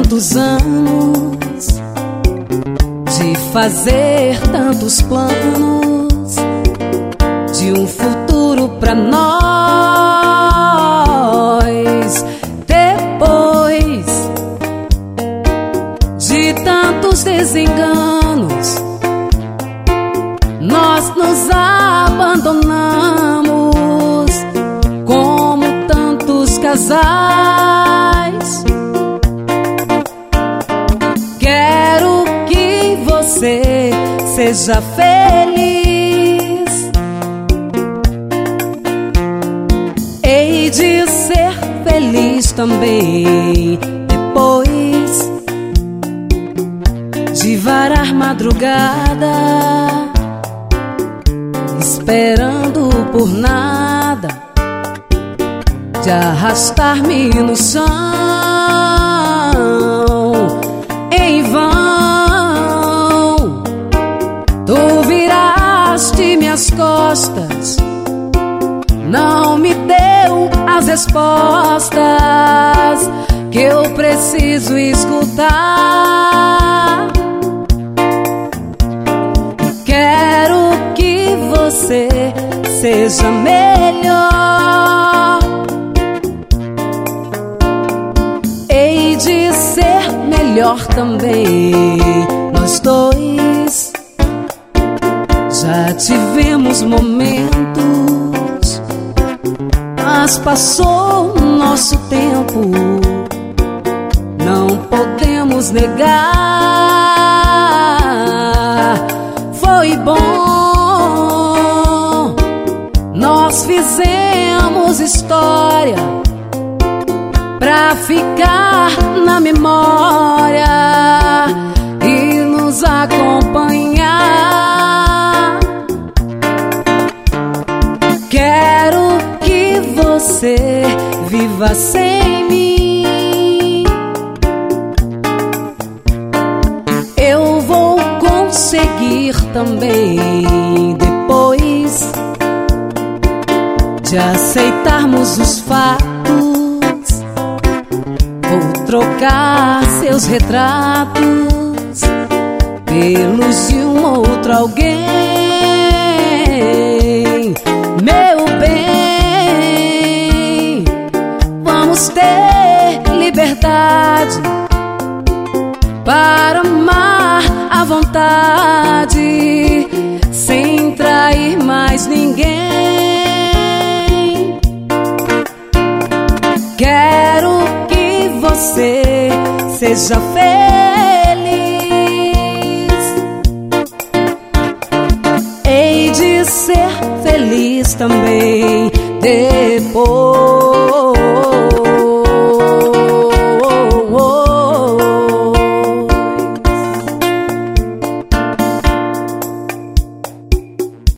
tantos anos, de fazer tantos planos, de um futuro pra nós. Depois de tantos desenganos, nós nos abandonamos como tantos casais. Quero que você seja feliz. Hei de ser feliz também depois de varar madrugada, esperando por nada, de arrastar-me no chão em vão. Tu viraste minhas costas, não me deu as respostas que eu preciso escutar. Quero que você seja melhor. Hei de ser melhor também. Nós dois já tivemos momentos, mas passou o nosso tempo. Não podemos negar. Foi bom, nós fizemos história pra ficar na memória e nos acompanhar. Quero que você viva sem mim. Eu vou conseguir também, depois de aceitarmos os fatos. Vou trocar seus retratos pelos de um outro alguém. Meu bem, vamos ter liberdade para amar à vontade, sem trair mais ninguém. Quero que você seja feliz. Hei de ser feliz também depois